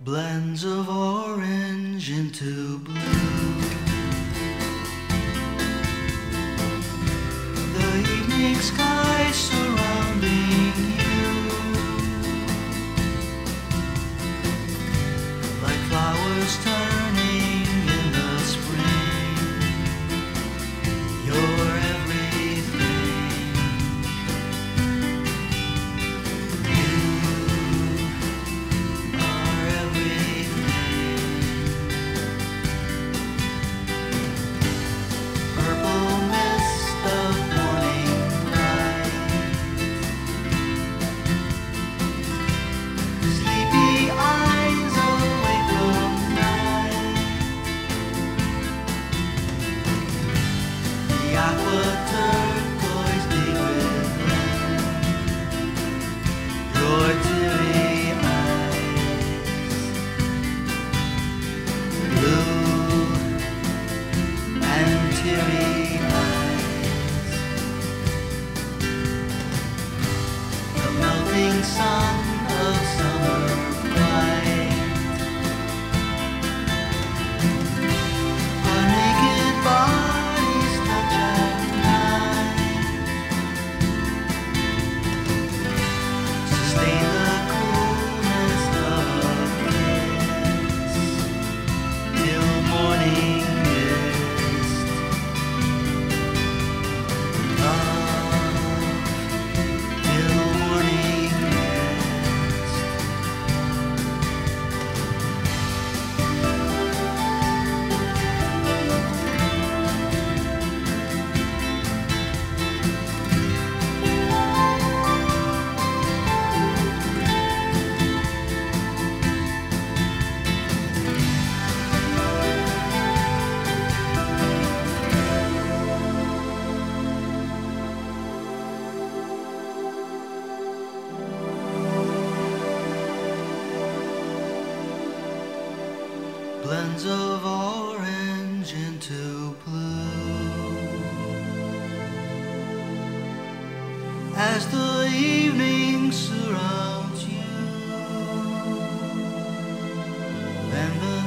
blends of orange into blue. The evening sky surrounding you, like flowers turning in the spring. You're everything. You are everything. Purple mist of morning light, sleepy eyes awake from night. The aqua turquoise deep with land, your teary eyes, blue and teary eyes. The melting sun of summer bright, our naked bodies touch at night. Sustain the coolness of a kiss till morning mist. Love till morning mist. Blends of orange into blue. As the evening surrounds you, and the